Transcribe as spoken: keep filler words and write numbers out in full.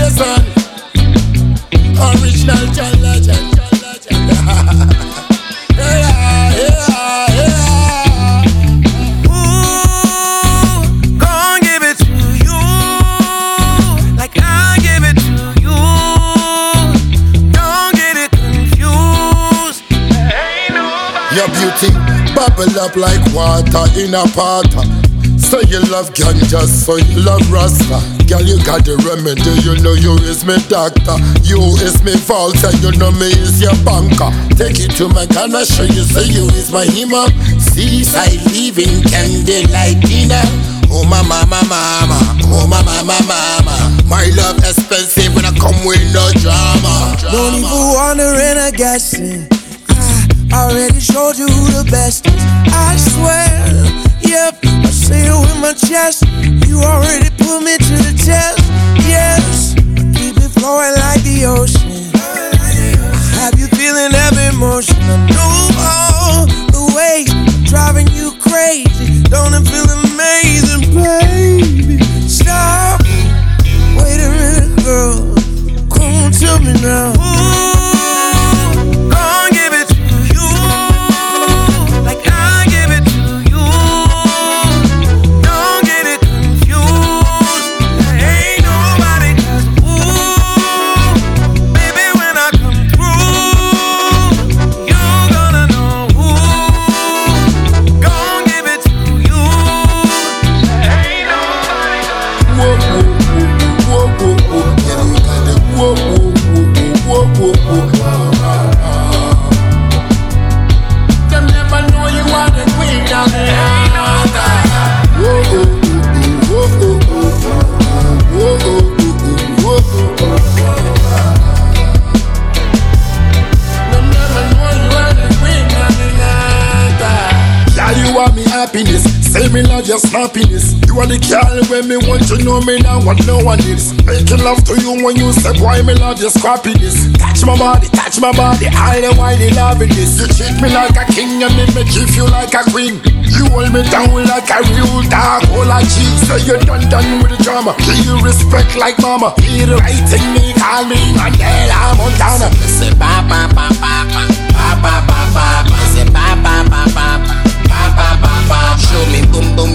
son. Original John Legend, John Legend. Yeah, yeah, yeah. Ooh, gon' give it to you, like I give it to you. Don't get it confused. Ain't nobody. Your beauty bubble up like water in a pot. So you love ganja, so you love Rasta. Girl, you got the remedy, you know you is me doctor. You is me vault, and you know me is your banker. Take you to my Ghana, show you, say you is my hima. Seaside living, candlelight dinner. Oh my mama, mama, oh my mama, mama. My love expensive when I come with no drama. Don't even wondering or guessing. I already showed you who the best is. I swear, yep, I say it with my chest. You already put me to the test. Yes, I keep it flowing like the ocean. I have you feeling every emotion. I know all the ways I'm driving you crazy. Don't it feel amazing, baby? Stop. Wait a minute, girl. Come on, tell me now. Ooh, gon' give it to you, like I give it to you. Don't get it confused. There ain't nobody else. Ooh, baby, when I come through, you're gonna know who. Gon' give it to you. There ain't nobody else. Whoa, whoa, whoa, whoa, whoa, whoa. Yeah, you got it. Whoa, whoa, whoa, whoa, whoa, whoa. Them never know you are the queen of the house. Whoa, whoa, whoa, whoa, whoa, whoa, whoa, whoa. Them never know you are the queen of the house. Yeah, you are me happiness. Say me love your snappiness. You are the girl when me want to know me now what no one is. Making love to you when you say boy me love your scrappiness. Touch my body, touch my body, all the while they loving this. You treat me like a king and me me give you like a queen. You hold me down like a real dog, all like cheese. So you done done with the drama. Give you respect like mama. Hear the right thing, me call me Mandela Montana. Say ba ba ba ba ba ba ba ba ba. Say ba ba ba ba ba ba ba ba. Show me boom boom